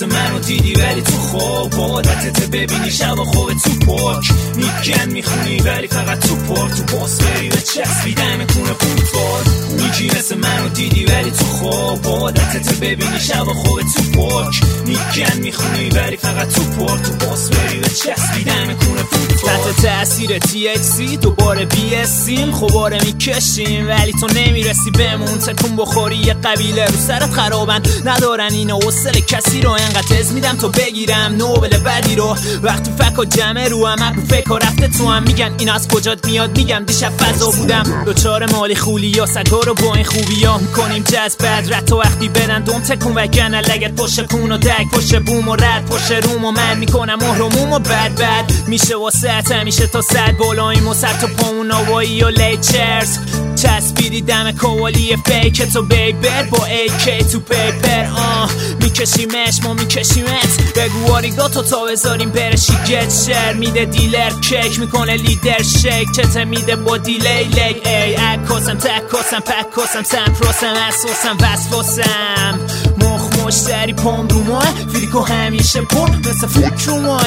مثل منو دیدی ولی تو خواب عادتت ببینی شب و خواب تو پاک میگن میخونی ولی فقط تو پاک تو باس بری و چسبی دم کونه فوتبال میگی مثل منو دیدی ولی تو خواب عادتت ببینی شب و خواب تو پاک میگن میخونی ولی فقط تو پاک تو باس بری و چسبی دم کونه فوتبال تحت تأثیر THC دوباره BSیم خوباره میکشیم ولی تو نمیرسی بمون تکون بخوری یه قبیله رو سرت خرابن ندارن اینو حوصله کسی رو انقدر تز میدم تو بگیرم نوبل بدی رو وقتی فکر جمع رو هم فکر رفته تو هم میگن این از کجات میاد میگم دیشب فضا بودم دوچار مالی خولی یا سگا رو با این خوبی ها میکنیم جز بد رد تو وقتی بدن دوم تکون وگن لگت پشت کون و دک پشت بوم و رد پشت روم و من میکنم مهرموم و بد میشه واسه همیشه تا صد بالاییم و سر تو پاون آوایی و لیچرز چسبیدی دم کوالی فیک تو بیبر با AK تو پیپر میکشیمش ما میکشیمت بگو آریگا تا بذاریم برشی گت شر میده دیلر کیک میکنه لیدر شیک چته میده با دیلی لیگ ای اکاسم تکاسم پکاسم سمپراسم اساسم وسواسم مخ مشتری پام رو ماه فریکو همیشه پر مثل فکر رو ماه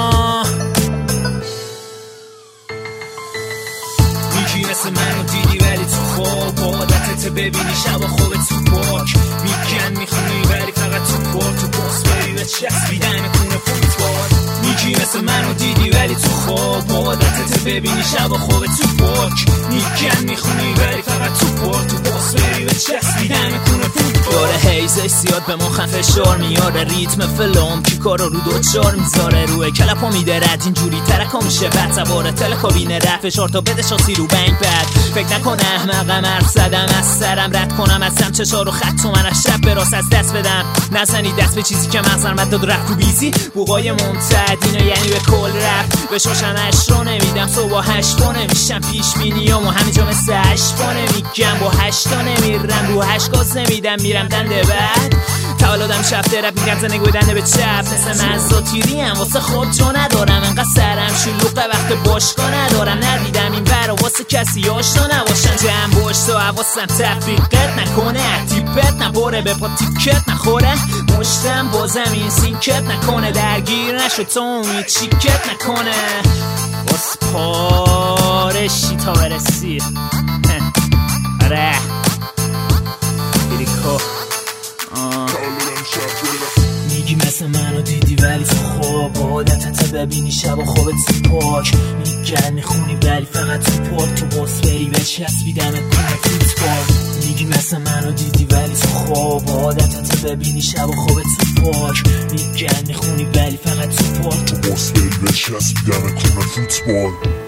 میگی مثل منو دیدی ولی تو خواب عادتت ببینی شب و خواب تو پاک میگن میخونی ولی فقط تو پاک تو باس بری و چسبی دم کونه فوتبال میگی مثل منو دیدی ولی تو خواب عادتت ببینی شب و خواب تو پاک میگن میخونی ولی فقط تو پاک تو باس بری و چسبی دم کونه فوتبال داره هیزه زیاد به مخم فشار میاره ریتم فلوم کی کارو رو دوچار میذاره روی کلپا میده رد اینجوری ترکا میشه بعد سوار تلکابینه رفت فشار تا بده شاسی رو بنگ بد فکر نکن احمقم حرف زدم از سرم رد کنم از سم چشار و خط و من از شب به راست از دست بدم نزنی دست به چیزی که مغزم مد داد رفت رو بیزی بوقای ممتد اینو یعنی به کل رفت به شوشن 8 رو نمیدم صبح 8 نمیشم پیش بینیام و همینجا مثل 8 نمیگم با 8 نمیرم رو 8 گاز نمیدم میرم دنده بعد تولدم شفته رب میگم زنگ بدنده به چپ مثل مزاتیری هم واسه خود جو ندارم انقدر سرم شلوغه وقت باشگاه ندارم ندیدم این برا واسه کسی آشنا نباشن جمع باش تو حواسم تفریقت نکنه تیپت نباره به پا تیکت نخوره مشتم با زمین سینکت نکنه درگیر نشو تو امید چیکت نکنه باز پارشی تا برسی آره بیریکو میگی مثل منو دیدی ولی تو خواب عادتت ببینی شب و خوابت تو پاک میگن میخونی ولی فقط تو پاک تو باس بری و چسبی دمت کنه فوتبال میگی مثل منو دیدی ولی تو خواب عادتت ببینی شب و خوابت تو پاک میگن میخونی ولی فقط تو پاک تو باس بری و چسبی دمت کنه فوتبال